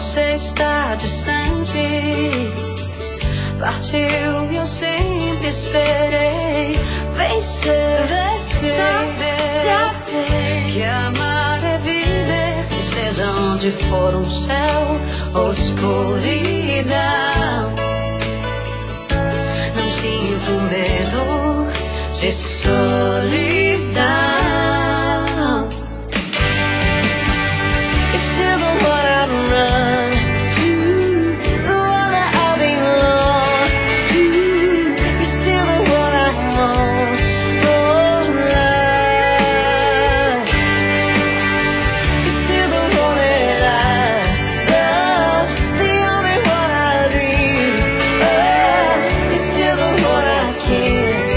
você está distante. Partiu e eu sempre esperei. Vem ser, saber que amar é viver, seja onde for um céu ou escuridão. Não sinto medo de solidão. It's still the one I run to, the one that I belong to. You're still the one I want for life. You're still the one that I love, the only one I dream of. You're still the one I kiss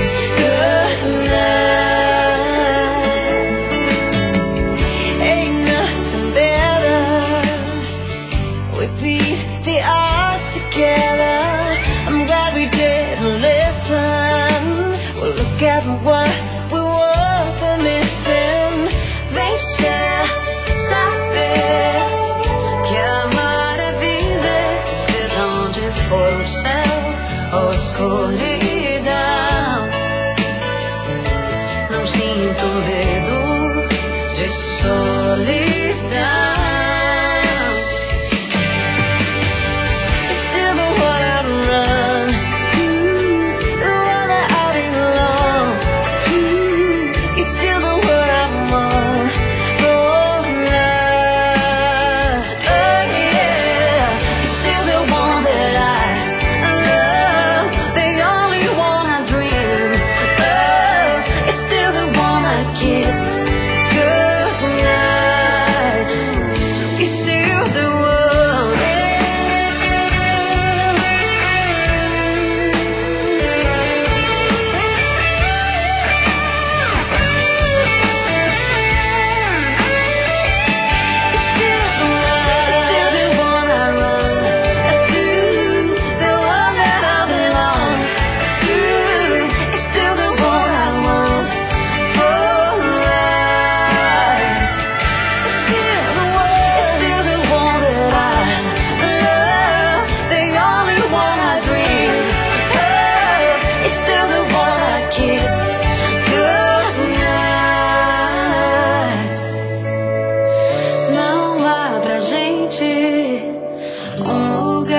goodnight. Ain't nothing better. We beat the odds together. I'm glad we didn't listen. Well, look at what we were missing. Vem ser, saber que amar é viver, seja onde for o céu ou escuridão. Não sinto medo de solidão. It's still the one I run to, the one that I belong to. You're still the one I want for life. Oh yeah, you're still the one that I love, the only one I dream of. It's still the one I kiss goodnight. You're still the one. It's still the one I run to, the one that I belong to. It's still the one I want for life. It's still the one that I love, the only one I dream of. It's still the one I kiss goodnight. Não há pra gente um lugar